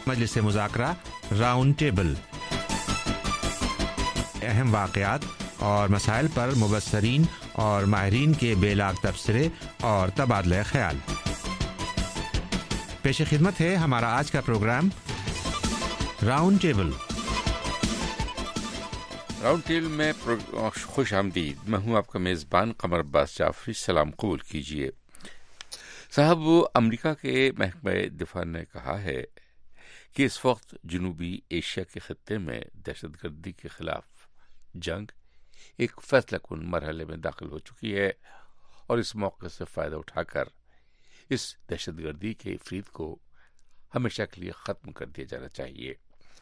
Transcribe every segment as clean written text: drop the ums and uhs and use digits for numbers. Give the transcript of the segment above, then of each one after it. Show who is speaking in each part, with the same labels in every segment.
Speaker 1: مجلس مذاکرہ round table, اہم واقعات اور مسائل پر مبصرین اور ماہرین کے بے لاگ تبصرے اور تبادلہ خیال۔ پیش خدمت ہے ہمارا آج کا programme round table.
Speaker 2: Round table میں خوش آمدید، میں ہوں آپ کا میزبان قمر عباس جعفری، سلام قبول کیجیے۔ صاحب، امریکہ کے محکمہ دفاع نے کہا ہے کہ اس وقت جنوبی ایشیا کے خطے میں دہشت گردی کے خلاف جنگ ایک فیصلہ کن مرحلے میں داخل ہو چکی ہے، اور اس موقع سے فائدہ اٹھا کر اس دہشت گردی کے عفریت کو ہمیشہ کے لیے ختم کر دیا جانا چاہیے۔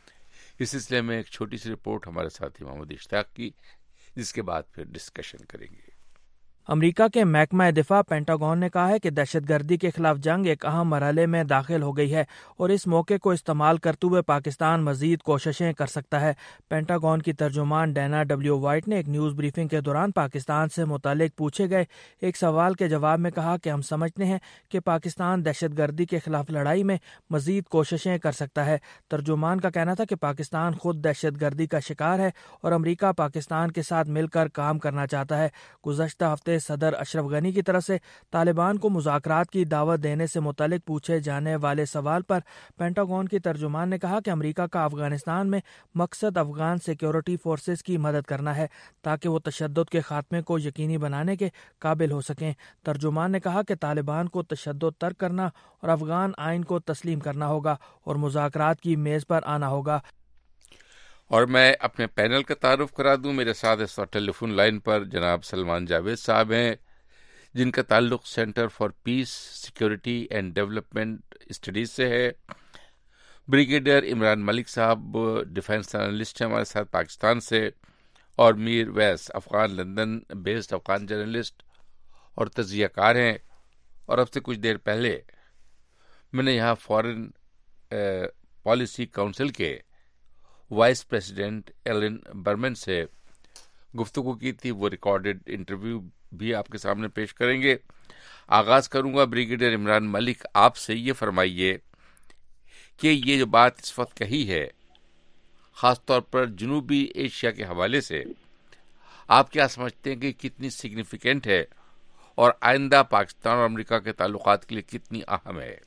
Speaker 2: اس سلسلے میں ایک چھوٹی سی رپورٹ ہمارے ساتھی محمد اشتاق کی، جس کے بعد پھر ڈسکشن کریں گے۔
Speaker 3: امریکہ کے محکمہ دفاع پینٹاگون نے کہا ہے کہ دہشت گردی کے خلاف جنگ ایک اہم مرحلے میں داخل ہو گئی ہے اور اس موقع کو استعمال کرتے ہوئے پاکستان مزید کوششیں کر سکتا ہے۔ پینٹاگون کی ترجمان ڈینا ڈبلیو وائٹ نے ایک نیوز بریفنگ کے دوران پاکستان سے متعلق پوچھے گئے ایک سوال کے جواب میں کہا کہ ہم سمجھتے ہیں کہ پاکستان دہشت گردی کے خلاف لڑائی میں مزید کوششیں کر سکتا ہے۔ ترجمان کا کہنا تھا کہ پاکستان خود دہشت گردی کا شکار ہے اور امریکہ پاکستان کے ساتھ مل کر کام کرنا چاہتا ہے۔ گزشتہ ہفتے صدر اشرف غنی کی طرف سے طالبان کو مذاکرات کی دعوت دینے سے متعلق پوچھے جانے والے سوال پر پینٹاگون کی ترجمان نے کہا کہ امریکہ کا افغانستان میں مقصد افغان سیکیورٹی فورسز کی مدد کرنا ہے تاکہ وہ تشدد کے خاتمے کو یقینی بنانے کے قابل ہو سکیں۔ ترجمان نے کہا کہ طالبان کو تشدد ترک کرنا اور افغان آئین کو تسلیم کرنا ہوگا اور مذاکرات کی میز پر آنا ہوگا۔
Speaker 2: اور میں اپنے پینل کا تعارف کرا دوں۔ میرے ساتھ اس وقت ٹیلی فون لائن پر جناب سلمان جاوید صاحب ہیں، جن کا تعلق centre for peace, security and development studies سے ہے۔ بریگیڈیئر عمران ملک صاحب ڈیفینس انالسٹ ہیں ہمارے ساتھ پاکستان سے، اور Mir Wais Afghan London based Afghan journalist اور تجزیہ کار ہیں۔ اور اب سے کچھ دیر پہلے میں نے یہاں فارن پالیسی کونسل کے وائس پریزیڈنٹ ایلن برمن سے گفتگو کی تھی، وہ ریکارڈڈ انٹرویو بھی آپ کے سامنے پیش کریں گے۔ آغاز کروں گا بریگیڈیئر عمران ملک، آپ سے یہ فرمائیے کہ یہ جو بات اس وقت کہی ہے، خاص طور پر جنوبی ایشیا کے حوالے سے، آپ کیا سمجھتے ہیں کہ کتنی سگنیفیکنٹ ہے اور آئندہ پاکستان اور امریکہ کے تعلقات کے لیے کتنی اہم ہے؟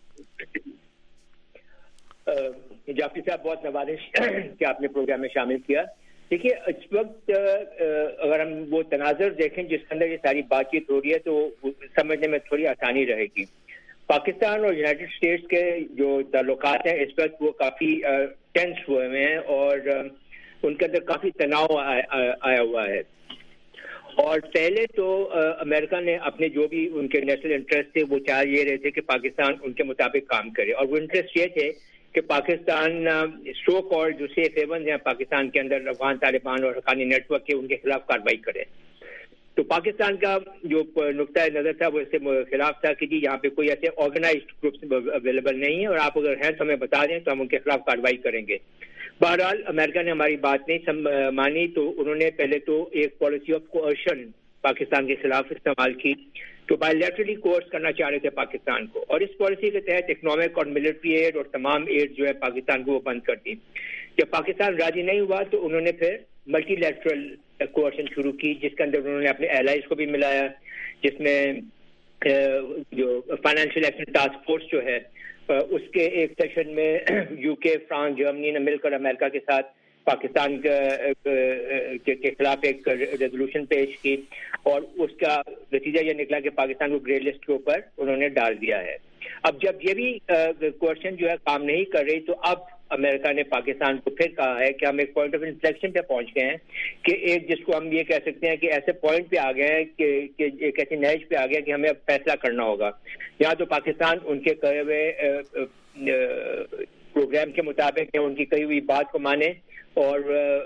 Speaker 4: جعفری صاحب، بہت نوازش کہ آپ نے پروگرام میں شامل کیا۔ دیکھیے، اس وقت اگر ہم وہ تناظر دیکھیں جس کے اندر یہ ساری بات چیت ہو رہی ہے تو سمجھنے میں تھوڑی آسانی رہے گی۔ پاکستان اور یونائٹڈ اسٹیٹس کے جو تعلقات ہیں اس وقت وہ کافی ٹینس ہوئے ہیں اور ان کے اندر کافی تناؤ آیا ہوا ہے۔ اور پہلے تو امریکہ نے اپنے جو بھی ان کے نیشنل انٹرسٹ تھے وہ چاہ یہ رہے تھے کہ پاکستان ان کے مطابق کام کرے، اور وہ انٹرسٹ یہ تھے کہ پاکستان سو کال جو سیف ہیونز ہیں پاکستان کے اندر افغان طالبان اور حقانی نیٹ ورک کے، ان کے خلاف کارروائی کرے۔ تو پاکستان کا جو نقطۂ نظر تھا وہ اس کے خلاف تھا کہ جی یہاں پہ کوئی ایسے آرگنائزڈ گروپس اویلیبل نہیں ہے، اور آپ اگر ہیں تو ہمیں بتا دیں تو ہم ان کے خلاف کارروائی کریں گے۔ بہرحال امریکہ نے ہماری بات نہیں مانی، تو انہوں نے پہلے تو ایک پالیسی آف کوئرشن پاکستان کے خلاف استعمال کی، تو بائی لیٹرلی کورس کرنا چاہ رہے تھے پاکستان کو، اور اس پالیسی کے تحت اکنامک اور ملٹری ایڈ اور تمام ایڈ جو ہے پاکستان کو وہ بند کر دی۔ جب پاکستان راضی نہیں ہوا تو انہوں نے پھر ملٹی لیٹرل کوئرشن شروع کی، جس کے اندر انہوں نے اپنے ایلائز کو بھی ملایا، جس میں جو فائنینشیل ایکشن ٹاسک فورس جو ہے اس کے ایک سیشن میں یو کے، فرانس، جرمنی نے مل کر امریکہ کے ساتھ پاکستان کے خلاف ایک ریزولوشن پیش کی، اور اس کا نتیجہ یہ نکلا کہ پاکستان کو گرے لسٹ کے اوپر انہوں نے ڈال دیا ہے۔ اب جب یہ بھی کوئرشن جو ہے کام نہیں کر رہی، تو اب امریکہ نے پاکستان کو پھر کہا ہے کہ ہم ایک پوائنٹ آف انفلیکشن پہ پہنچ گئے ہیں، کہ ایک جس کو ہم یہ کہہ سکتے ہیں کہ ایسے پوائنٹ پہ آ گئے ہیں کہ ایک ایسی نہج پہ آ گیا کہ ہمیں اب فیصلہ کرنا ہوگا۔ یا تو پاکستان ان کے کہے ہوئے پروگرام کے مطابق ان کی کہی ہوئی بات کو مانے، اور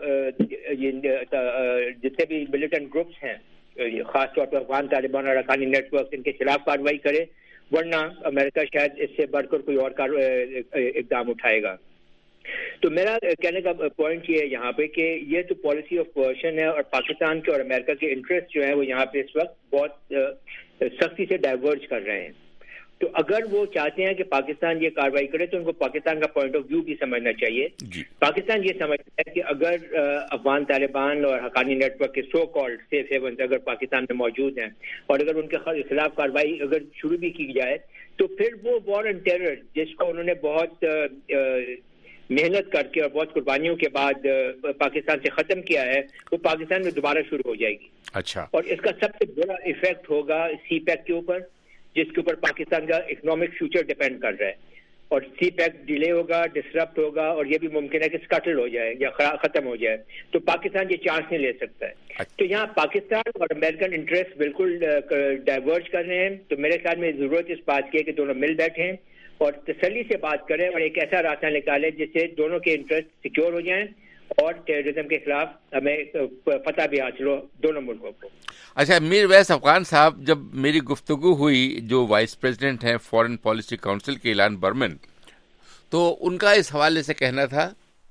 Speaker 4: جتنے بھی ملیٹنٹ گروپس ہیں خاص طور پر افغان طالبان اور حقانی نیٹ ورک، ان کے خلاف کارروائی کرے، ورنہ امریکہ شاید اس سے بڑھ کر کوئی اور اقدام اٹھائے گا۔ تو میرا کہنے کا پوائنٹ یہ ہے یہاں پہ کہ یہ تو پالیسی آف کوئرشن ہے، اور پاکستان کے اور امریکہ کے انٹرسٹ جو ہیں وہ یہاں پہ اس وقت بہت سختی سے ڈائیورج کر رہے ہیں۔ تو اگر وہ چاہتے ہیں کہ پاکستان یہ کارروائی کرے تو ان کو پاکستان کا پوائنٹ آف ویو بھی سمجھنا چاہیے. پاکستان یہ سمجھتا ہے کہ اگر افغان طالبان اور حقانی نیٹ ورک کے سو کالڈ سیف ہیونز اگر پاکستان میں موجود ہیں اور اگر ان کے خلاف کارروائی اگر شروع بھی کی جائے تو پھر وہ وار اینڈ ٹیرر جس کو انہوں نے بہت محنت کر کے اور بہت قربانیوں کے بعد پاکستان سے ختم کیا ہے وہ پاکستان میں دوبارہ شروع ہو جائے گی.
Speaker 2: اچھا.
Speaker 4: اور اس کا سب سے بڑا ایفیکٹ ہوگا سی پیک کے اوپر جس کے اوپر پاکستان کا اکنامک فیوچر ڈیپینڈ کر رہا ہے. اور سی پیک ڈیلے ہوگا, ڈسرپٹ ہوگا اور یہ بھی ممکن ہے کہ اسکٹل ہو جائے یا ختم ہو جائے تو پاکستان یہ چانس نہیں لے سکتا ہے. تو یہاں پاکستان اور امریکن انٹرسٹ بالکل ڈائیورج کر رہے ہیں. تو میرے خیال میں ضرورت اس بات کی ہے کہ دونوں مل بیٹھیں اور تسلی سے بات کریں اور ایک ایسا راستہ نکالیں جس سے دونوں کے انٹرسٹ سیکیور ہو جائیں اور ٹیررزم کے خلاف ہمیں فتح بھی حاصل ہو دونوں ملکوں کو.
Speaker 2: اچھا میر ویس افغان صاحب, جب میری گفتگو ہوئی جو وائس پریزیڈنٹ ہیں فارن پالیسی کاؤنسل کے ایلان برمن, تو ان کا اس حوالے سے کہنا تھا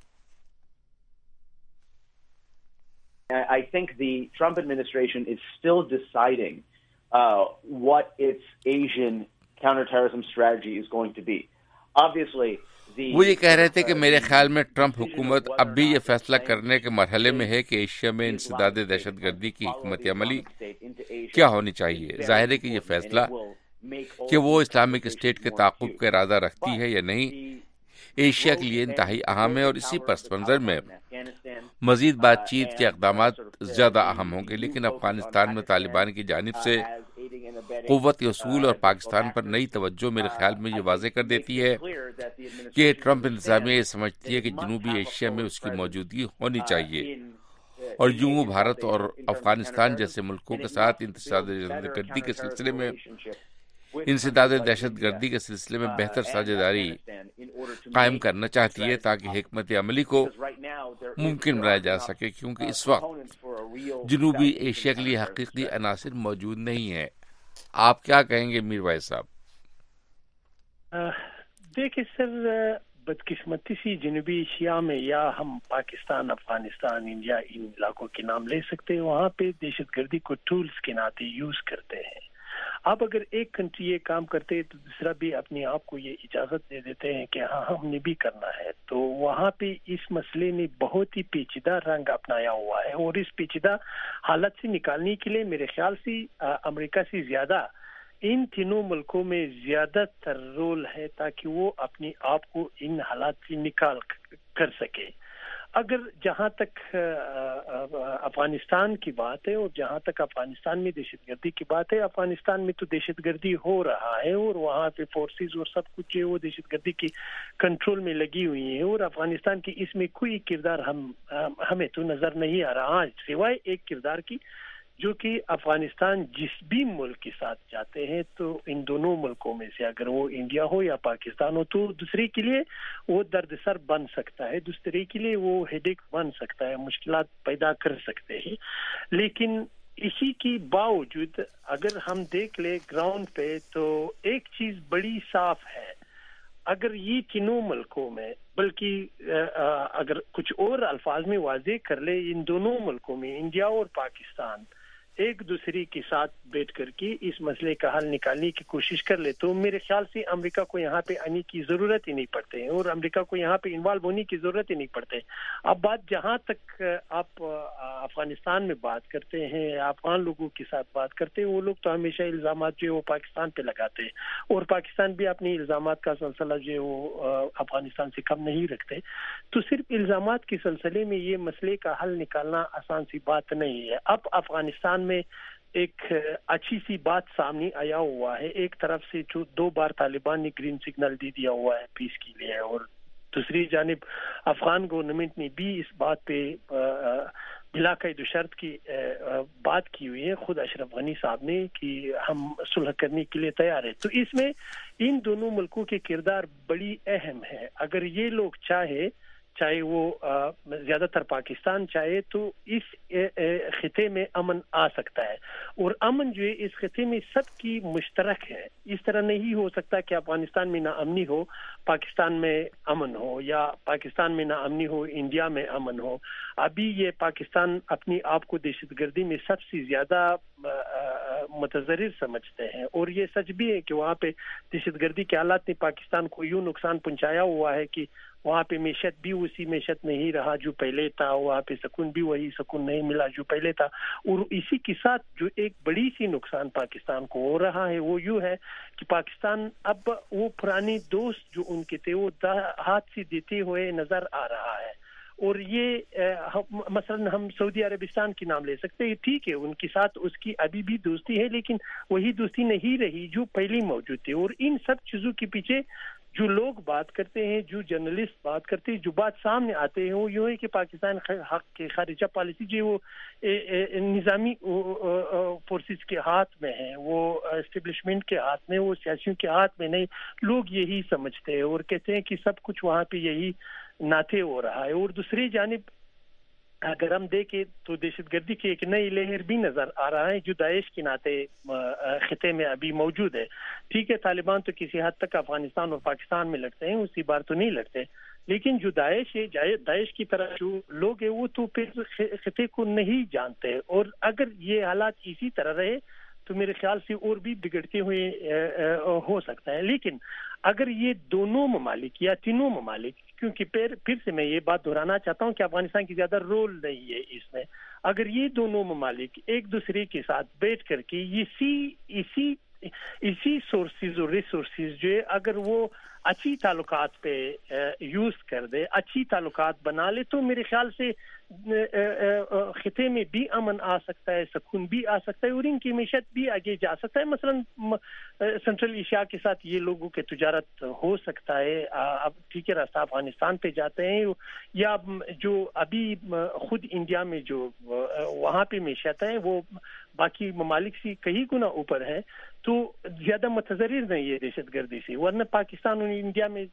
Speaker 5: I think the Trump administration is still deciding what its Asian counterterrorism strategy is going to be. Obviously,
Speaker 2: وہ یہ کہہ رہے تھے کہ میرے خیال میں ٹرمپ حکومت اب بھی یہ فیصلہ کرنے کے مرحلے میں ہے کہ ایشیا میں انسداد دہشت گردی کی حکمت عملی کیا ہونی چاہیے. ظاہر ہے کہ یہ فیصلہ کہ وہ اسلامک اسٹیٹ کے تعاقب کا ارادہ رکھتی ہے یا نہیں ایشیا کے لیے انتہائی اہم ہے اور اسی پس منظر میں مزید بات چیت کے اقدامات زیادہ اہم ہوں گے. لیکن افغانستان میں طالبان کی جانب سے قوت اصول اور پاکستان پر نئی توجہ میرے خیال میں یہ واضح کر دیتی ہے کہ ٹرمپ انتظامیہ یہ سمجھتی ہے کہ جنوبی ایشیا میں اس کی موجودگی ہونی چاہیے اور یوں بھارت اور افغانستان جیسے ملکوں کے ساتھ انسداد دہشت گردی کے سلسلے میں بہتر ساجھیداری قائم کرنا چاہتی ہے تاکہ حکمت عملی کو ممکن بنایا جا سکے, کیونکہ اس وقت جنوبی ایشیا کے لیے حقیقی عناصر موجود نہیں ہیں. آپ کیا کہیں گے میر وائس صاحب؟
Speaker 6: دیکھیں سر, بدقسمتی سی جنوبی ایشیا میں یا ہم پاکستان, افغانستان, انڈیا ان علاقوں کے نام لے سکتے ہیں, وہاں پہ دہشت گردی کو ٹولز کے ناطے یوز کرتے ہیں. اب اگر ایک کنٹری یہ کام کرتے تو دوسرا بھی اپنے آپ کو یہ اجازت دے دیتے ہیں کہ ہاں ہم نے بھی کرنا ہے. تو وہاں پہ اس مسئلے نے بہت ہی پیچیدہ رنگ اپنایا ہوا ہے اور اس پیچیدہ حالت سے نکالنے کے لیے میرے خیال سے امریکہ سے زیادہ ان تینوں ملکوں میں زیادہ تر رول ہے تاکہ وہ اپنے آپ کو ان حالات سے نکال کر سکے. اگر جہاں تک افغانستان کی بات ہے اور جہاں تک افغانستان میں دہشت گردی کی بات ہے, افغانستان میں تو دہشت گردی ہو رہا ہے اور وہاں پہ فورسز اور سب کچھ ہے وہ دہشت گردی کی کنٹرول میں لگی ہوئی ہیں اور افغانستان کی اس میں کوئی کردار ہمیں تو نظر نہیں آ رہا سوائے ایک کردار کی جو کہ افغانستان جس بھی ملک کے ساتھ جاتے ہیں تو ان دونوں ملکوں میں سے اگر وہ انڈیا ہو یا پاکستان ہو تو دوسرے کے لیے وہ درد سر بن سکتا ہے, دوسرے کے لیے وہ ہیڈیک بن سکتا ہے, مشکلات پیدا کر سکتے ہیں. لیکن اسی کی باوجود اگر ہم دیکھ لیں گراؤنڈ پہ تو ایک چیز بڑی صاف ہے, اگر یہ تینوں ملکوں میں بلکہ اگر کچھ اور الفاظ میں واضح کر لے, ان دونوں ملکوں میں انڈیا اور پاکستان ایک دوسرے کے ساتھ بیٹھ کر کے اس مسئلے کا حل نکالنے کی کوشش کر لے تو میرے خیال سے امریکہ کو یہاں پہ آنے کی ضرورت ہی نہیں پڑتے اور امریکہ کو یہاں پہ انوالو ہونے کی ضرورت ہی نہیں پڑتے. اب بات جہاں تک آپ افغانستان میں بات کرتے ہیں, افغان لوگوں کے ساتھ بات کرتے ہیں, وہ لوگ تو ہمیشہ الزامات جو ہے وہ پاکستان پہ لگاتے ہیں اور پاکستان بھی اپنے الزامات کا سلسلہ جو ہے وہ افغانستان سے کم نہیں رکھتے. تو صرف الزامات کے سلسلے میں یہ مسئلے کا حل نکالنا آسان سی بات نہیں ہے. اب افغانستان میں ایک اچھی سی بات سامنے آیا ہوا ہے, ایک طرف سے جو 2 بار طالبان نے گرین سگنل دے دیا ہوا ہے پیس کے لیے اور دوسری جانب افغان گورنمنٹ نے بھی اس بات پہ بلا قید و شرط کی بات کی ہوئی ہے, خود اشرف غنی صاحب نے, کہ ہم صلح کرنے کے لیے تیار ہیں. تو اس میں ان دونوں ملکوں کے کردار بڑی اہم ہے. اگر یہ لوگ چاہے وہ زیادہ تر پاکستان چاہے تو اس خطے میں امن آ سکتا ہے اور امن جو ہے اس خطے میں سب کی مشترک ہے. اس طرح نہیں ہو سکتا کہ افغانستان میں ناامنی ہو پاکستان میں امن ہو یا پاکستان میں ناامنی ہو انڈیا میں امن ہو. ابھی یہ پاکستان اپنی آپ کو دہشت گردی میں سب سے زیادہ متضرر سمجھتے ہیں. اور یہ سچ بھی ہے کہ وہاں پہ دہشت گردی کے حالات نے پاکستان کو یوں نقصان پہنچایا ہوا ہے کہ وہاں پہ معیشت بھی اسی معیشت نہیں رہا جو پہلے تھا, وہاں پہ سکون بھی وہی سکون نہیں ملا جو پہلے تھا. اور اسی کے ساتھ جو ایک بڑی سی نقصان پاکستان کو ہو رہا ہے وہ یوں ہے کہ پاکستان اب وہ پرانی دوست جو ان کے تھے وہ ہاتھ سے دیتے ہوئے نظر آ رہا ہے. اور یہ مثلا ہم سعودی عربستان کی نام لے سکتے ہیں, ٹھیک ہے ان کے ساتھ اس کی ابھی بھی دوستی ہے لیکن وہی دوستی نہیں رہی جو پہلی موجود تھی. اور ان سب چیزوں کے پیچھے جو لوگ بات کرتے ہیں, جو جرنلسٹ بات کرتے ہیں, جو بات سامنے آتے ہیں وہ یوں ہے کہ پاکستان حق کے خارجہ پالیسی جو وہ نظامی فورسز کے ہاتھ میں ہے, وہ اسٹیبلشمنٹ کے ہاتھ میں, وہ سیاسیوں کے ہاتھ میں نہیں. لوگ یہی سمجھتے ہیں اور کہتے ہیں کہ سب کچھ وہاں پہ یہی ناطے ہو رہا ہے. اور دوسری جانب اگر ہم دیکھیں تو دہشت گردی کی ایک نئی لہر بھی نظر آ رہا ہے جو داعش کے ناطے خطے میں ابھی موجود ہے. ٹھیک ہے طالبان تو کسی حد تک افغانستان اور پاکستان میں لڑتے ہیں, اسی بار تو نہیں لڑتے, لیکن جو داعش ہے, داعش کی طرح جو لوگ ہیں وہ تو پھر خطے کو نہیں جانتے. اور اگر یہ حالات اسی طرح رہے تو میرے خیال سے اور بھی بگڑتے ہوئے ہو سکتا ہے. لیکن اگر یہ دونوں ممالک یا تینوں ممالک, کیونکہ پھر سے میں یہ بات دہرانا چاہتا ہوں کہ افغانستان کی زیادہ رول نہیں ہے اس میں, اگر یہ دونوں ممالک ایک دوسرے کے ساتھ بیٹھ کر کے اسی سورسز اور ریسورسز جو ہے اگر وہ اچھی تعلقات پہ یوز کر دے, اچھی تعلقات بنا لے, تو میرے خیال سے خطے میں بھی امن آ سکتا ہے, سکون بھی آ سکتا ہے اور ان کی معیشت بھی آگے جا سکتا ہے. مثلا سنٹرل ایشیا کے ساتھ یہ لوگوں کے تجارت ہو سکتا ہے. اب ٹھیک ہے راستہ افغانستان پہ جاتے ہیں یا جو ابھی خود انڈیا میں جو وہاں پہ معیشت ہے وہ باقی ممالک سے کئی گنا اوپر ہے, تو زیادہ متضرر نہیں ہے دہشت گردی سے. ورنہ پاکستان اور انڈیا میں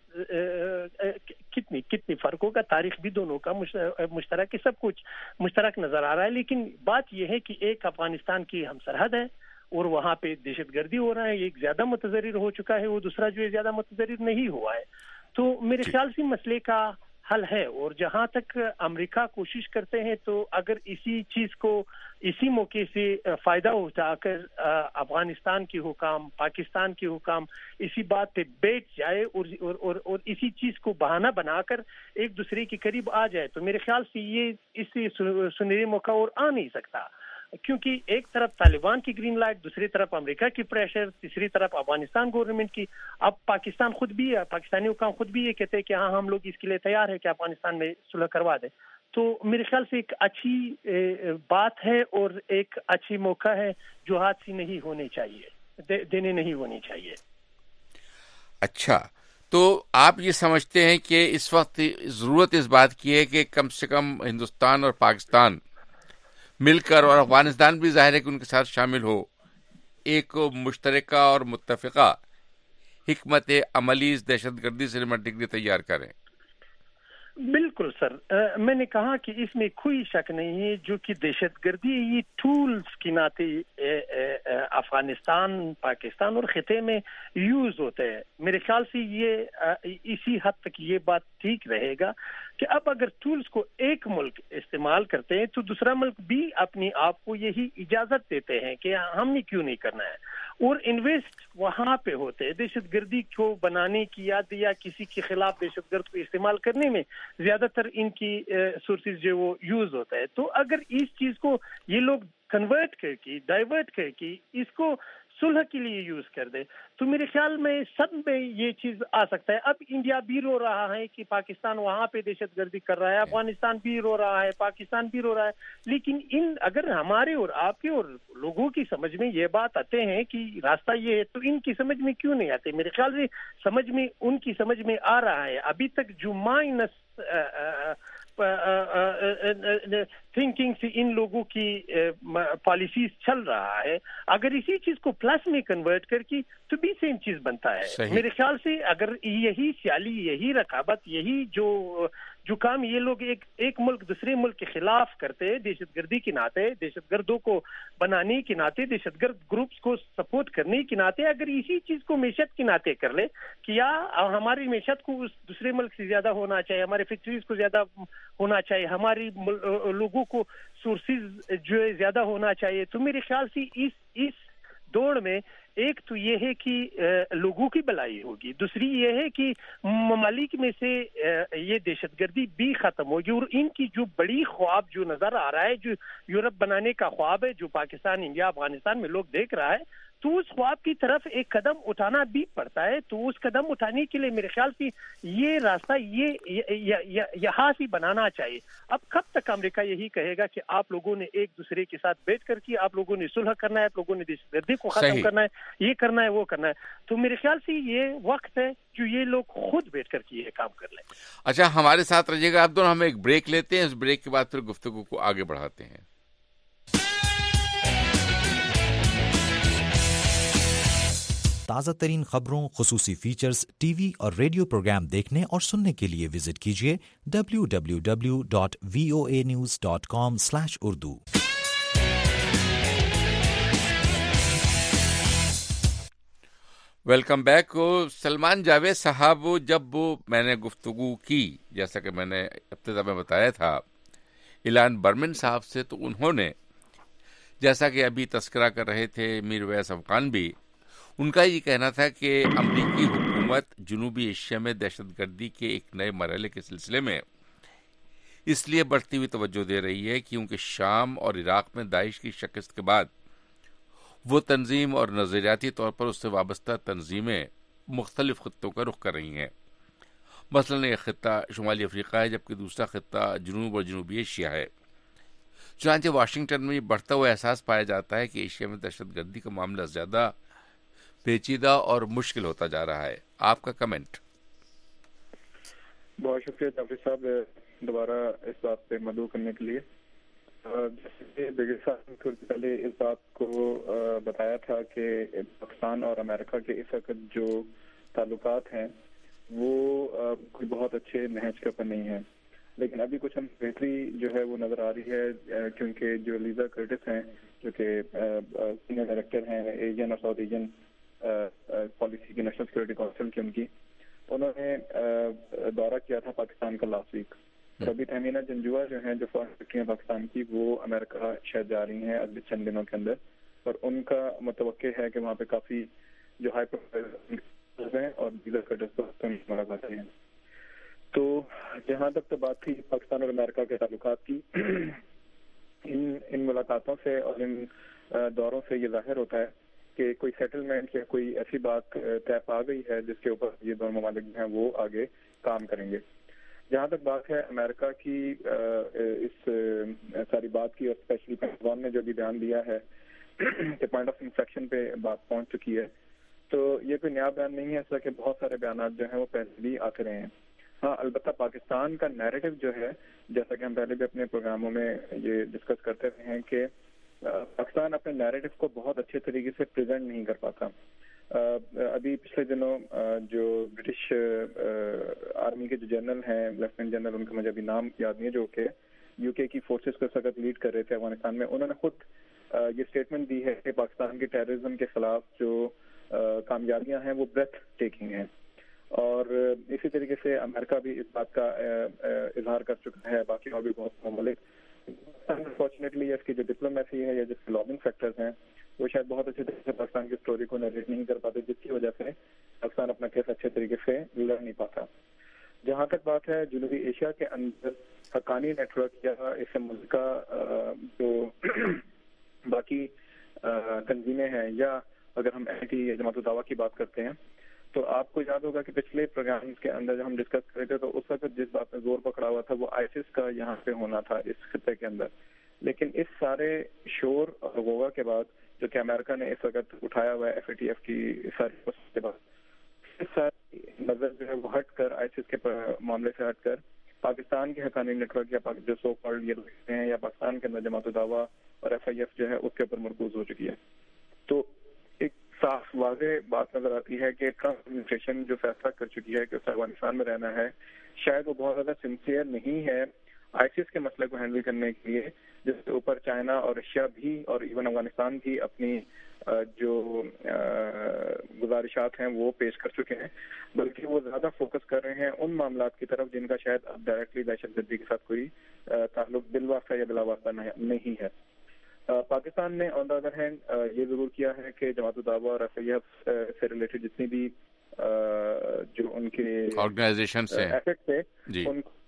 Speaker 6: کتنی فرق ہوگا, تاریخ بھی دونوں کا مشترک ہے, سب کچھ مشترک نظر آ رہا ہے. لیکن بات یہ ہے کہ ایک افغانستان کی ہم سرحد ہے اور وہاں پہ دہشت گردی ہو رہا ہے, ایک زیادہ متضرر ہو چکا ہے, وہ دوسرا جو ہے زیادہ متضرر نہیں ہوا ہے. تو میرے خیال سے مسئلے کا حل ہے. اور جہاں تک امریکہ کوشش کرتے ہیں تو اگر اسی چیز کو اسی موقع سے فائدہ اٹھا کر افغانستان کے حکام, پاکستان کے حکام اسی بات پہ بیٹھ جائے اور اسی چیز کو بہانہ بنا کر ایک دوسرے کے قریب آ جائے, تو میرے خیال سے یہ اس سے سنہرے موقع اور آ نہیں سکتا. کیونکہ ایک طرف طالبان کی گرین لائٹ, دوسری طرف امریکہ کی پریشر, تیسری طرف افغانستان گورنمنٹ کی. اب پاکستان خود بھی ہے, پاکستانی حکام خود بھی یہ کہتے ہیں کہ ہاں ہم لوگ اس کے لیے تیار ہے کہ افغانستان میں صلح کروا دیں. تو میرے خیال سے ایک اچھی بات ہے اور ایک اچھی موقع ہے جو ہاتھ سے نہیں ہونے چاہیے, دینے نہیں ہونی چاہیے.
Speaker 2: اچھا, تو آپ یہ سمجھتے ہیں کہ اس وقت ضرورت اس بات کی ہے کہ کم سے کم ہندوستان اور پاکستان مل کر, اور افغانستان بھی ظاہر ہے کہ ان کے ساتھ شامل ہو, ایک مشترکہ اور متفقہ حکمت عملی اس دہشت گردی سے نمٹنے کے لیے تیار کریں؟
Speaker 6: بالکل سر, میں نے کہا کہ اس میں کوئی شک نہیں ہے جو کہ دہشت گردی یہ ٹولز کی ناطے افغانستان, پاکستان اور خطے میں یوز ہوتے ہیں. میرے خیال سے یہ اسی حد تک یہ بات ٹھیک رہے گا کہ اب اگر ٹولز کو ایک ملک استعمال کرتے ہیں تو دوسرا ملک بھی اپنی آپ کو یہی اجازت دیتے ہیں کہ ہم نے کیوں نہیں کرنا ہے, اور انویسٹ وہاں پہ ہوتے ہیں. دہشت گردی کو بنانے کی یا کسی کے خلاف دہشت گرد کو استعمال کرنے میں زیادہ تر ان کی سورسز جو وہ یوز ہوتا ہے. تو اگر اس چیز کو یہ لوگ کنورٹ کر کے, ڈائیورٹ کر کے اس کو صلح کے لیے یوز کر دے, تو میرے خیال میں سب میں یہ چیز آ سکتا ہے. اب انڈیا بھی رو رہا ہے کہ پاکستان وہاں پہ دہشت گردی کر رہا ہے, افغانستان بھی رو رہا ہے, پاکستان بھی رو رہا ہے, لیکن اگر ہمارے اور آپ کے اور لوگوں کی سمجھ میں یہ بات آتے ہیں کہ راستہ یہ ہے, تو ان کی سمجھ میں کیوں نہیں آتے؟ میرے خیال سے ان کی سمجھ میں آ رہا ہے. ابھی تک جو مائنس تھنکنگ سے ان لوگوں کی پالیسیز چل رہا ہے, اگر اسی چیز کو پلس میں کنورٹ کر کے تو بھی سیم چیز بنتا ہے.
Speaker 2: صحیح.
Speaker 6: میرے خیال سے اگر یہی سیالی, یہی رقابت, یہی جو کام یہ لوگ ایک ملک دوسرے ملک کے خلاف کرتے ہیں, دہشت گردی کے ناطے, دہشت گردوں کو بنانے کے ناطے, دہشت گرد گروپس کو سپورٹ کرنے کے ناطے, اگر اسی چیز کو معیشت کے ناطے کر لے کہ یا ہماری معیشت کو اس دوسرے ملک سے زیادہ ہونا چاہیے, ہمارے فیکٹریز کو زیادہ ہونا چاہیے, ہماری لوگوں کو سورسز جو ہے زیادہ ہونا چاہیے, تو میرے خیال سے اس دوڑ میں ایک تو یہ ہے کہ لوگوں کی بھلائی ہوگی, دوسری یہ ہے کہ ممالک میں سے یہ دہشت گردی بھی ختم ہوگی, اور ان کی جو بڑی خواب جو نظر آ رہا ہے, جو یورپ بنانے کا خواب ہے, جو پاکستان, انڈیا, افغانستان میں لوگ دیکھ رہا ہے, تو اس خواب کی طرف ایک قدم اٹھانا بھی پڑتا ہے. تو اس قدم اٹھانے کے لیے میرے خیال سے یہ راستہ یہاں سے بنانا چاہیے. اب کب تک امریکہ یہی کہے گا کہ آپ لوگوں نے ایک دوسرے کے ساتھ بیٹھ کر کے آپ لوگوں نے صلح کرنا ہے, آپ لوگوں نے دہشت گردی کو ختم کرنا ہے, یہ کرنا ہے, وہ کرنا ہے. تو میرے خیال سے یہ وقت ہے جو یہ لوگ خود بیٹھ کر کے یہ کام کر لیں.
Speaker 2: اچھا, ہمارے ساتھ رہیے گا آپ دونوں, ہم ایک بریک لیتے ہیں, اس بریک کے بعد پھر گفتگو کو آگے بڑھاتے ہیں.
Speaker 7: تازہ ترین خبروں, خصوصی فیچرز, ٹی وی اور ریڈیو پروگرام دیکھنے اور سننے کے لیے وزٹ کیجیے www.voanews.com/urdu.
Speaker 2: Welcome back. Salman Javed صاحب, جب میں نے گفتگو کی, جیسا کہ میں نے ابتدا میں بتایا تھا, ایلان برمن صاحب سے, تو انہوں نے, جیسا کہ ابھی تذکرہ کر رہے تھے میر ویس افغان بھی, ان کا یہ کہنا تھا کہ امریکی حکومت جنوبی ایشیا میں دہشت گردی کے ایک نئے مرحلے کے سلسلے میں اس لیے بڑھتی ہوئی توجہ دے رہی ہے کیونکہ شام اور عراق میں داعش کی شکست کے بعد وہ تنظیم اور نظریاتی طور پر اس سے وابستہ تنظیمیں مختلف خطوں کا رخ کر رہی ہیں. مثلاً ایک خطہ شمالی افریقہ ہے, جبکہ دوسرا خطہ جنوب اور جنوبی ایشیا ہے. چنانچہ واشنگٹن میں یہ بڑھتا ہوا احساس پایا جاتا ہے کہ ایشیا میں دہشت گردی کا معاملہ زیادہ پیچیدہ اور مشکل ہوتا جا رہا ہے. آپ کا کمنٹ.
Speaker 8: بہت شکریہ جعفری صاحب دوبارہ اس بات پہ مدعو کرنے کے لیے. جیسے صاحب تھوڑی پہلے اس بات کو بتایا تھا کہ پاکستان اور امریکہ کے اس وقت جو تعلقات ہیں وہ کوئی بہت اچھے نہج کے اوپر نہیں ہیں, لیکن ابھی کچھ ہم بہتری جو ہے وہ نظر آ رہی ہے, کیونکہ جو لیزا کرٹس ہیں جو کہ سینئر ڈائریکٹر ہیں ایشین اور ساؤتھ ایشین پالیسی کی نیشنل سیکورٹی کونسل کی, انہوں نے دورہ کیا تھا پاکستان کا لاسٹ ویک. ابھی تہمینہ جنجوا جو ہیں جو فارن سیکرٹری ہیں پاکستان کی, وہ امریکہ شاید جا رہی ہیں اگلے چند دنوں کے اندر, اور ان کا متوقع ہے کہ وہاں پہ کافی جو ہائی پروفائل ہیں اور دیگر کرٹس کو ملاقاتیں ہیں. تو جہاں تک تو بات تھی پاکستان اور امریکہ کے تعلقات کی, ان ملاقاتوں سے اور ان دوروں سے یہ ظاہر ہوتا ہے کہ کوئی سیٹلمنٹ یا کوئی ایسی بات طے پا گئی ہے جس کے اوپر یہ دونوں ممالک جو ہیں وہ آگے کام کریں گے. جہاں تک بات ہے امریکہ کی اس ساری بات کی, اور اسپیشلی پینٹاگون نے جو بھی بیان دیا ہے کہ پوائنٹ آف انفلیکشن پہ بات پہنچ چکی ہے, تو یہ کوئی نیا بیان نہیں ہے, اس طرح کے بہت سارے بیانات جو ہیں وہ پہلے بھی آتے رہے ہیں. ہاں البتہ پاکستان کا نیریٹو جو ہے, جیسا کہ ہم پہلے بھی اپنے پروگراموں میں یہ ڈسکس کرتے رہے ہیں کہ پاکستان اپنے نیریٹو کو بہت اچھے طریقے سے پریزنٹ نہیں کر پاتا. ابھی پچھلے دنوں جو برٹش آرمی کے جو جنرل ہیں, لیفٹیننٹ جنرل, ان کا مجھے ابھی نام یاد نہیں ہے, جو کہ یو کے کی فورسز کو اس وقت لیڈ کر رہے تھے افغانستان میں, انہوں نے خود یہ اسٹیٹمنٹ دی ہے کہ پاکستان کے ٹیررزم کے خلاف جو کامیابیاں ہیں وہ بریتھ ٹیکنگ ہیں. اور اسی طریقے سے امریکہ بھی اس بات کا اظہار کر چکا ہے, باقی اور بھی بہت ممالک. انفارچونیٹلی اس کی جو ڈپلومیسی ہے یا جس کے لابنگ فیکٹرز ہیں وہ شاید بہت اچھے طریقے سے پاکستان کی اسٹوری کو نریٹ نہیں کر پاتے, جس کی وجہ سے پاکستان اپنا کیس اچھے طریقے سے لڑ نہیں پاتا. جہاں تک بات ہے جنوبی ایشیا کے اندر حقانی نیٹ ورک یا اس سے ملکہ جو باقی تنظیمیں ہیں, یا اگر ہم اینٹی جماعت الدعوہ کی بات کرتے ہیں, تو آپ کو یاد ہوگا کہ پچھلے پروگرام کے اندر جب ہم ڈسکس کر رہے تھے تو اس وقت جس بات میں زور پکڑا ہوا تھا وہ آئیسس کا یہاں پہ ہونا تھا اس خطے کے اندر. لیکن اس سارے شور اور غوغا کے بعد جو کہ امریکہ نے اس وقت اٹھایا ہوا ہے FATF کی ساری کے بعد, اس ساری نظر جو ہے وہ ہٹ کر آئیسس کے معاملے سے ہٹ کر پاکستان کے حقانی نیٹ ورک یا جو سو کالڈ یہ ہیں یا پاکستان کے اندر جماعت الدعوہ اور FIF جو ہے اس کے اوپر مرکوز ہو چکی ہے. تو ایک صاف واضح بات نظر آتی ہے کہ ٹرمپ ایڈمنسٹریشن جو فیصلہ کر چکی ہے کہ اسے افغانستان میں رہنا ہے, شاید وہ بہت زیادہ سنسیئر نہیں ہے آئیسس کے مسئلے کو ہینڈل کرنے کے لیے, جس کے اوپر چائنا اور رشیا بھی اور ایون افغانستان بھی اپنی جو گزارشات ہیں وہ پیش کر چکے ہیں, بلکہ وہ زیادہ فوکس کر رہے ہیں ان معاملات کی طرف جن کا شاید اب ڈائریکٹلی دہشت گردی کے ساتھ کوئی تعلق بالواسطہ یا بلا واسطہ نہیں ہے. پاکستان نے آن دا ادر ہینڈ یہ ضرور کیا ہے کہ جماعت الدعوہ اور FIF سے ریلیٹڈ جتنی بھی جو ان کے
Speaker 2: آرگنائزیشنز ہیں
Speaker 8: ایسٹ تھے
Speaker 2: جی
Speaker 8: ان کو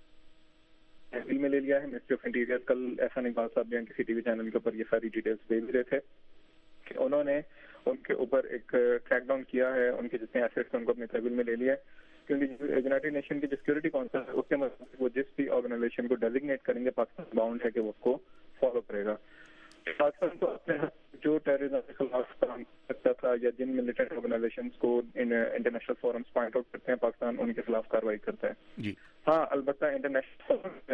Speaker 8: تحویل میں لے لیا ہے. منسٹری آف انٹیریئر کل احسان اقبال صاحب نے کسی ٹی وی چینل کے اوپر یہ ساری ڈیٹیلز دے بھی رہے تھے کہ انہوں نے ان کے اوپر ایک کریک ڈاؤن کیا ہے, ان کے جتنے ایسٹس ان کو اپنے تحویل میں لے لیا ہے, کیونکہ یونائٹڈ نیشن کی جو سیکورٹی کونسل ہے اس کے مطابق وہ جس بھی آرگنائزیشن کو ڈیزگنیٹ کریں گے پاکستان باؤنڈ ہے کہ وہ اس کو فالو کرے گا. پاکستان کو اپنے جو ٹیررزم کے خلاف کام کر سکتا تھا یا جن ملیٹنٹ آرگنائزیشنز کو انٹرنیشنل فورمز پوائنٹ آؤٹ کرتے ہیں پاکستان ان کے خلاف کارروائی کرتا ہے
Speaker 2: جی.
Speaker 8: ہاں البتہ انٹرنیشنل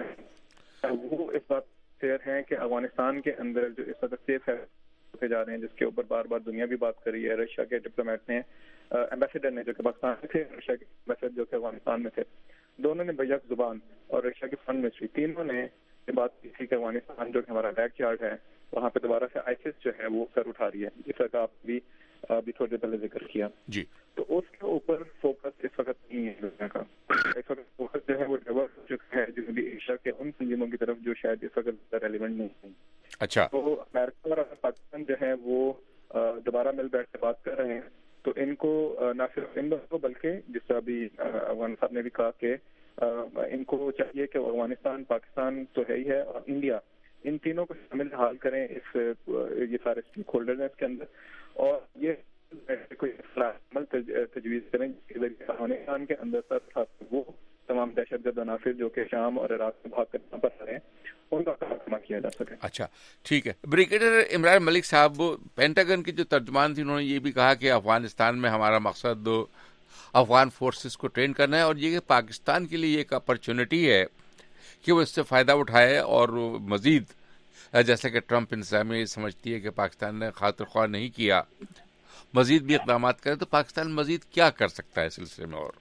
Speaker 8: فورم وہ اس بات فیئر ہیں کہ افغانستان کے اندر جو اس وقت سیف ہے ہوتے جا رہے ہیں, جس کے اوپر بار بار دنیا بھی بات کر رہی ہے. رشیا کے ڈپلومیٹ نے ایمبیسڈر نے جو کہ پاکستان میں تھے, رشیا کے ایمبیسڈر جو کہ افغانستان میں تھے, دونوں نے بیک زبان اور رشیا کی فارن منسٹری تینوں نے یہ بات کی تھی کہ افغانستان جو کہ ہمارا بیک یارڈ ہے وہاں پہ دوبارہ سے ISIS جو ہے وہ سر اٹھا رہی ہے, جس کا آپ بھی تھوڑی دیر پہلے ذکر کیا جی. تو اس کے اوپر فوکس اس وقت نہیں ہے دنیا کا. اس وقت فوکس جو ہے وہ ڈائیورٹ ہو چکا ہے جنوبی ایشیا کے ان تنظیموں کی طرف جو شاید اس وقت ریلیونٹ نہیں ہے. اچھا, تو امریکہ اور پاکستان جو ہے وہ دوبارہ مل بیٹھ کے بات کر رہے ہیں, تو ان کو نہ صرف ان دونوں کو بلکہ جس طرح ابھی افغان صاحب نے بھی کہا کہ ان کو چاہیے کہ افغانستان پاکستان تو ہے ہی ہے اور انڈیا, ان تینوں کو شامل حال کریں اس یہ سارے اسٹیک ہولڈرز ہیں اس کے اندر, اور یہ کوئی عمل تجویز کریں جس کے ذریعے افغانستان کے اندر وہ تمام دہشت گرد عناصر جو کہ شام اور عراق سے بھاگ کر یہاں پر رہے ہیں ان کا خاتمہ کیا جا سکے.
Speaker 2: اچھا ٹھیک ہے. بریگیڈیئر عمران ملک صاحب, پینٹاگن کی جو ترجمان تھی انہوں نے یہ بھی کہا کہ افغانستان میں ہمارا مقصد افغان فورسز کو ٹرین کرنا ہے, اور یہ کہ پاکستان کے لیے ایک اپرچونٹی ہے کہ وہ اس سے فائدہ اٹھائے اور مزید, جیسا کہ ٹرمپ انتظامیہ سمجھتی ہے کہ پاکستان نے خاطر خواہ نہیں کیا, مزید بھی اقدامات کرے, تو پاکستان مزید کیا کر سکتا ہے اس سلسلے میں؟ اور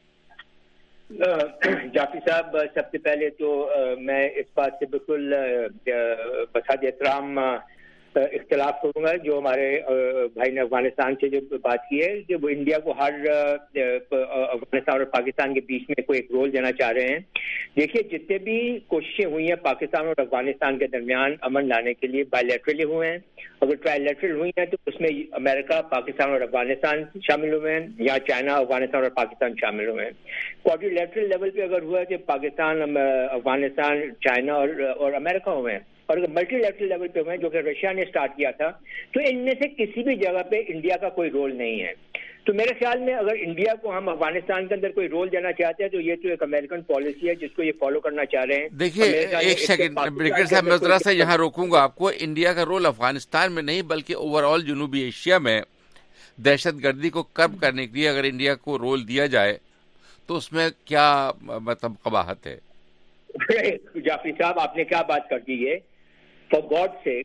Speaker 4: جعفری صاحب, سب سے پہلے تو میں اس بات سے بالکل بساط احترام اختلاف کروں گا جو ہمارے بھائی نے افغانستان سے جو بات کی ہے کہ وہ انڈیا کو ہر افغانستان اور پاکستان کے بیچ میں کوئی ایک رول دینا چاہ رہے ہیں. دیکھیے جتنے بھی کوششیں ہوئی ہیں پاکستان اور افغانستان کے درمیان امن لانے کے لیے بائی لیٹرلی ہوئے ہیں. اگر ٹرائی لیٹرل ہوئی ہیں تو اس میں امریکہ پاکستان اور افغانستان شامل ہوئے ہیں, یا چائنا افغانستان اور پاکستان شامل ہوئے ہیں. کوارٹر لیٹرل لیول پہ اگر ہوا ہے تو پاکستان افغانستان چائنا اور امریکہ ہوئے ہیں, اور اگر ملٹی لیٹرل لیول پہ ہوئے ہیں جو کہ رشیا نے اسٹارٹ کیا تھا, تو ان میں سے کسی بھی جگہ پہ انڈیا کا کوئی رول نہیں ہے. تو میرے خیال میں اگر انڈیا کو ہم افغانستان کے اندر کوئی رول دینا چاہتے ہیں تو یہ تو ایک امریکن پالیسی ہے جس کو یہ فالو کرنا چاہ رہے ہیں.
Speaker 2: دیکھیے ایک سیکنڈ بریگیڈیئر صاحب, میں ذرا سا یہاں روکوں گا آپ کو. انڈیا کا رول افغانستان میں نہیں بلکہ اوور آل جنوبی ایشیا میں دہشت گردی کو کرب کرنے کے لیے اگر انڈیا کو رول دیا جائے تو اس میں کیا مطلب قباحت ہے؟
Speaker 4: جعفری صاحب آپ نے کیا بات کر دی ہے. فار گاڈ سے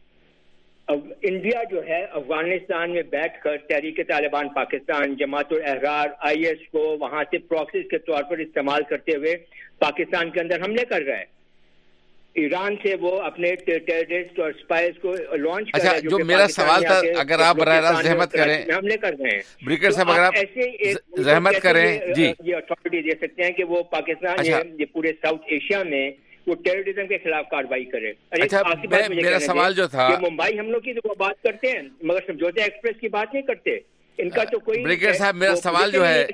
Speaker 4: انڈیا جو ہے افغانستان میں بیٹھ کر تحریک طالبان پاکستان, جماعت الاحرار, IS کو وہاں سے پراکسیز کے طور پر استعمال کرتے ہوئے پاکستان کے اندر حملے کر رہا ہے. ایران سے وہ اپنے ٹیررسٹ اور اسپائز کو لانچ کر رہے ہیں.
Speaker 2: جو میرا سوال تھا, اگر آپ براہ راست زحمت کریں,
Speaker 4: حملے کر رہے ہیں.
Speaker 2: بریگیڈیئر صاحب اگر آپ زحمت کریں جی,
Speaker 4: یہ اتھارٹی دے سکتے ہیں کہ وہ پاکستان یہ پورے ساؤتھ ایشیا میں وہ ٹیررزم کے خلاف کارروائی کرے.
Speaker 2: میرا سوال جو تھا
Speaker 4: ممبئی حملوں کی تو وہ بات کرتے ہیں مگر سمجھوتا ایکسپریس کی بات نہیں کرتے. ان کا تو کوئی
Speaker 2: بریگیڈیئر صاحب میرا سوال جو ہے,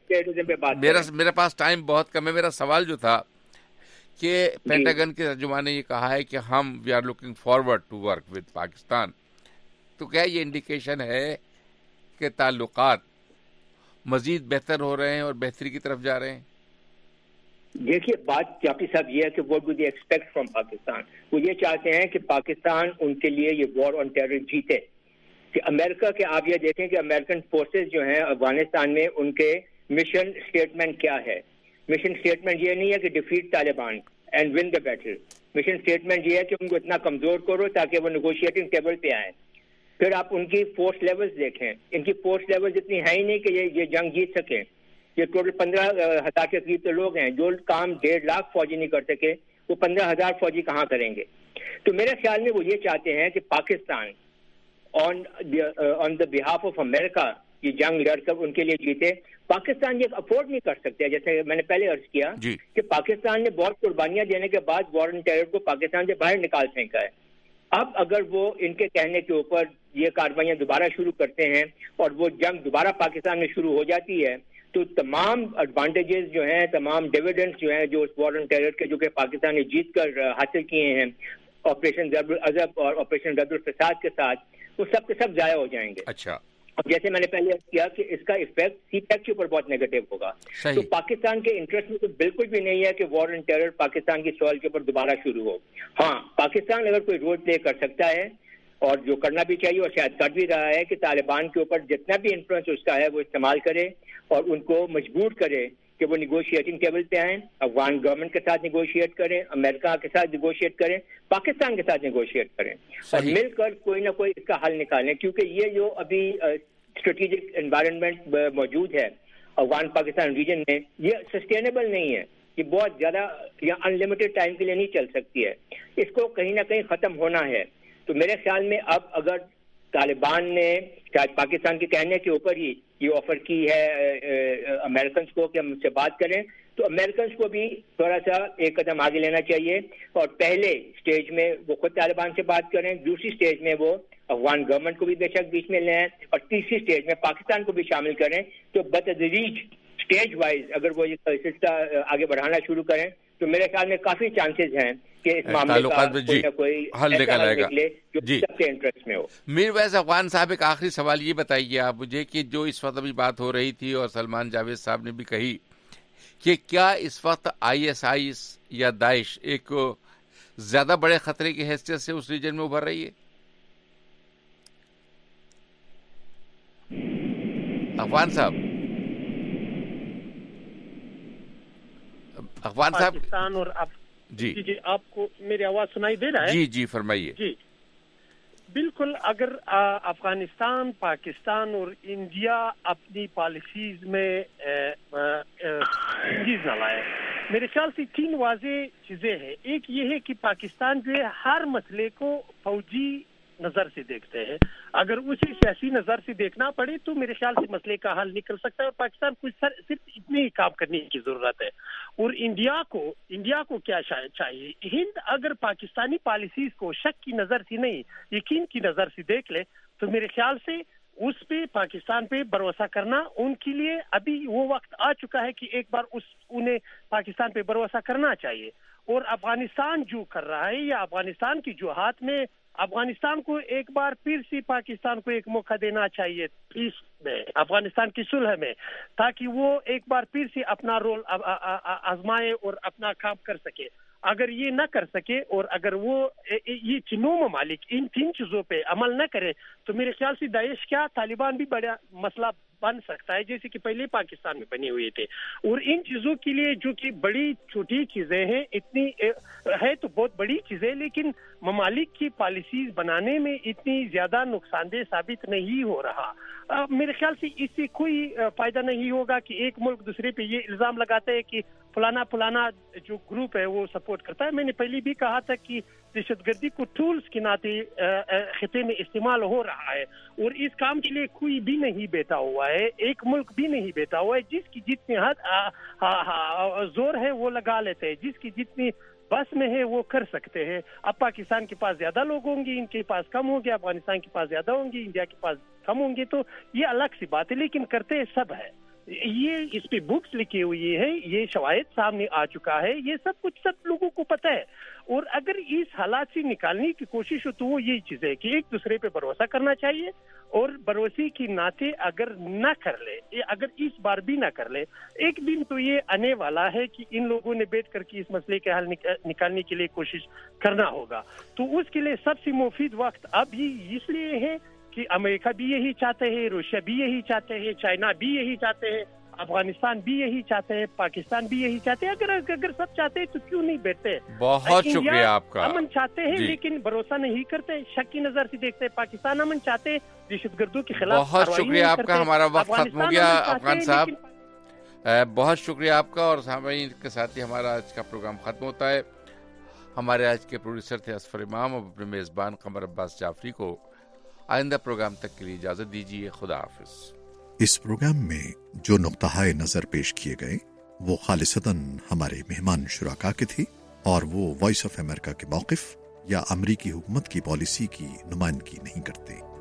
Speaker 2: میرے پاس ٹائم بہت کم ہے, میرا سوال جو تھا کہ پینٹاگن کے ترجمان نے یہ کہا ہے کہ ہم we are looking forward to work with Pakistan, تو کیا یہ انڈیکیشن ہے کہ تعلقات مزید بہتر ہو رہے ہیں اور بہتری کی طرف جا رہے ہیں؟
Speaker 4: دیکھیے بات جعفری صاحب یہ ہے کہ what do they expect from Pakistan. وہ یہ چاہتے ہیں کہ پاکستان ان کے لیے یہ وار آن ٹیرر جیتے. کہ امریکہ کے آپ یہ دیکھیں کہ امریکن فورسز جو ہیں افغانستان میں ان کے مشن اسٹیٹمنٹ کیا ہے. مشن اسٹیٹمنٹ یہ نہیں ہے کہ defeat Taliban and win the battle. Mission statement یہ ہے کہ ان کو اتنا کمزور کرو تاکہ وہ نیگوشیٹنگ ٹیبل پہ آئیں. پھر آپ ان کی فورس لیولز دیکھیں, ان کی فورس لیولز اتنی ہے ہی نہیں کہ یہ جنگ جیت سکیں. یہ ٹوٹل 15,000 کے قریب تو لوگ ہیں. جو کام 1.5 لاکھ فوجی نہیں کر سکے وہ 15,000 فوجی کہاں کریں گے. تو میرے خیال میں وہ یہ چاہتے ہیں کہ پاکستان آن دا بہاف آف امریکہ یہ جنگ لڑ کر ان کے لیے جیتے. پاکستان یہ افورڈ نہیں کر سکتے, جیسے میں نے پہلے عرض کیا کہ پاکستان نے بہت قربانیاں دینے کے بعد وار آن ٹیرر کو پاکستان سے باہر نکال پھینکا ہے. اب اگر وہ ان کے کہنے کے اوپر یہ کاروائیاں دوبارہ شروع کرتے ہیں اور وہ جنگ دوبارہ پاکستان میں شروع ہو جاتی ہے تو تمام ایڈوانٹیجز جو ہیں, تمام ڈیویڈنڈز جو ہیں جو اس وار آن ٹیرر کے جو کہ پاکستان نے جیت کر حاصل کیے ہیں آپریشن ضرب العضب اور آپریشن رد الفساد کے ساتھ, وہ سب کے سب ضائع ہو جائیں گے.
Speaker 2: اچھا,
Speaker 4: اب جیسے میں نے پہلے کیا کہ اس کا ایفیکٹ سی پیک کے اوپر بہت نیگیٹو ہوگا. تو پاکستان کے انٹرسٹ میں تو بالکل بھی نہیں ہے کہ وار آن ٹیرر پاکستان کی سوال کے اوپر دوبارہ شروع ہو. ہاں, پاکستان اگر کوئی رول پلے کر سکتا ہے اور جو کرنا بھی چاہیے اور شاید کر بھی رہا ہے کہ طالبان کے اوپر جتنا بھی انفلوئنس اس کا ہے وہ استعمال کرے اور ان کو مجبور کرے کہ وہ نیگوشیٹنگ ٹیبل پہ آئیں, افغان گورنمنٹ کے ساتھ نیگوشیٹ کریں, امریکہ کے ساتھ نیگوشیٹ کریں, پاکستان کے ساتھ نیگوشیٹ کریں اور مل کر کوئی نہ کوئی اس کا حل نکالیں. کیونکہ یہ جو ابھی اسٹریٹجک انوائرمنٹ موجود ہے افغان پاکستان ریجن میں, یہ سسٹینیبل نہیں ہے. یہ بہت زیادہ یا انلمیٹڈ ٹائم کے لیے نہیں چل سکتی ہے. اس کو کہیں نہ کہیں ختم ہونا ہے. تو میرے خیال میں اب اگر طالبان نے شاید پاکستان کے کہنے کے اوپر ہی یہ آفر کی ہے امریکنز کو کہ ہم سے بات کریں, تو امریکنز کو بھی تھوڑا سا ایک قدم آگے لینا چاہیے اور پہلے سٹیج میں وہ خود طالبان سے بات کریں, دوسری سٹیج میں وہ افغان گورنمنٹ کو بھی بے شک بیچ میں لیں اور تیسری سٹیج میں پاکستان کو بھی شامل کریں. تو بتدریج سٹیج وائز اگر وہ یہ سلسلہ آگے بڑھانا شروع کریں تو میرے خیال میں کافی چانسز ہیں کہ اس معاملے کا کوئی نہ کوئی
Speaker 2: حل نکالا جائے گا
Speaker 4: جو سب کے انٹرسٹ میں ہو.
Speaker 2: میر ویس افغان صاحب, ایک آخری سوال یہ بتائیے آپ مجھے کہ جو اس وقت ابھی بات ہو رہی تھی اور سلمان جاوید صاحب نے بھی کہی کہ کیا اس وقت ISIS یا داعش ایک زیادہ بڑے خطرے کی حیثیت سے اس ریجن میں ابھر رہی ہے؟ افغان صاحب, افغان صاحب
Speaker 6: پاکستان اور جی آپ کو میری آواز سنائی دے رہا ہے؟
Speaker 2: جی جی فرمائیے. جی
Speaker 6: بالکل, اگر افغانستان, پاکستان اور انڈیا اپنی پالیسیز میں چیز نہ لائے, میرے خیال سے 3 واضح چیزیں ہیں. ایک یہ ہے کہ پاکستان جو ہے ہر مسئلے کو فوجی نظر سے دیکھتے ہیں. اگر اسے سیاسی نظر سے دیکھنا پڑے تو میرے خیال سے مسئلے کا حل نکل سکتا ہے اور پاکستان کو صرف اتنے ہی کام کرنے کی ضرورت ہے. اور انڈیا کو کیا چاہیے, ہند اگر پاکستانی پالیسیز کو شک کی نظر سے نہیں یقین کی نظر سے دیکھ لے تو میرے خیال سے اس پہ پاکستان پہ بھروسہ کرنا ان کے لیے ابھی وہ وقت آ چکا ہے کہ ایک بار انہیں پاکستان پہ بھروسہ کرنا چاہیے. اور افغانستان جو کر رہا ہے یا افغانستان کی جو ہاتھ میں, افغانستان کو ایک بار پھر سے پاکستان کو ایک موقع دینا چاہیے پیس میں, افغانستان کی صلح میں, تاکہ وہ ایک بار پھر سے اپنا رول آزمائے اور اپنا کام کر سکے. اگر یہ نہ کر سکے اور اگر وہ یہ تینوں ممالک ان 3 چیزوں پہ عمل نہ کرے تو میرے خیال سے داعش کیا طالبان بھی بڑا مسئلہ بن سکتا ہے جیسے کہ پہلے پاکستان میں بنے ہوئے تھے. اور ان چیزوں کے لیے جو کہ بڑی چھوٹی چیزیں ہیں, اتنی ہے تو بہت بڑی چیزیں, لیکن ممالک کی پالیسیز بنانے میں اتنی زیادہ نقصان دہ ثابت نہیں ہو رہا. میرے خیال سے اس سے کوئی فائدہ نہیں ہوگا کہ ایک ملک دوسرے پہ یہ الزام لگاتا ہے کہ فلانا جو گروپ ہے وہ سپورٹ کرتا ہے. میں نے پہلے بھی کہا تھا کہ دہشت گردی کو ٹولز کے ناطے خطے میں استعمال ہو رہا ہے اور اس کام کے لیے کوئی بھی نہیں بیٹھا ہوا ہے, ایک ملک بھی نہیں بیٹھا ہوا ہے. جس کی جتنی زور ہے وہ لگا لیتے ہیں, جس کی جتنی بس میں ہے وہ کر سکتے ہیں. اب پاکستان کے پاس زیادہ لوگ ہوں گے, ان کے پاس کم ہوں گے, افغانستان کے پاس زیادہ ہوں گے, انڈیا کے پاس کم ہوں گے, تو یہ الگ سی بات ہے, لیکن کرتے سب ہے. یہ اس پہ بکس لکھی ہوئی ہے, یہ شواہد سامنے آ چکا ہے, یہ سب کچھ سب لوگوں کو پتہ ہے. اور اگر اس حالات سے نکالنے کی کوشش ہو تو وہ یہی چیز ہے کہ ایک دوسرے پہ بھروسہ کرنا چاہیے اور بھروسے کی ناطے اگر نہ کر لے, اگر اس بار بھی نہ کر لے, ایک دن تو یہ آنے والا ہے کہ ان لوگوں نے بیٹھ کر کے اس مسئلے کے حل نکالنے کے لیے کوشش کرنا ہوگا. تو اس کے لیے سب سے مفید وقت اب ہی اس لیے ہے کہ امریکہ بھی یہی چاہتے ہیں, روسیا بھی یہی چاہتے ہیں, چائنا بھی یہی چاہتے ہیں, افغانستان بھی یہی چاہتے ہیں, پاکستان بھی یہی چاہتے ہیں. اگر سب چاہتے ہیں تو کیوں نہیں بیٹھتے؟
Speaker 2: بہت شکریہ آپ کا.
Speaker 6: امن چاہتے ہیں لیکن بھروسہ نہیں کرتے, شک کی نظر سے دیکھتے ہیں. پاکستان امن چاہتے ہیں, دہشت گردوں کے خلاف.
Speaker 2: بہت شکریہ آپ کا, ہمارا وقت ختم ہو گیا. افغان صاحب بہت شکریہ آپ کا, اور سامعین کے ساتھ ہی ہمارا آج کا پروگرام ختم ہوتا ہے. ہمارے آج کے پروڈیوسر تھے اسفر امام اور اپنے میزبان قمر عباس جعفری کو آئندہ پروگرام تک کے لیے اجازت دیجیے. خدا حافظ.
Speaker 9: اس پروگرام میں جو نقطہ نظر پیش کیے گئے وہ خالصتاً ہمارے مہمان شرکا کے تھے اور وہ وائس آف امریکہ کے موقف या अमरीकी हुकूमत की पॉलिसी की नुमाइंदगी नहीं करते।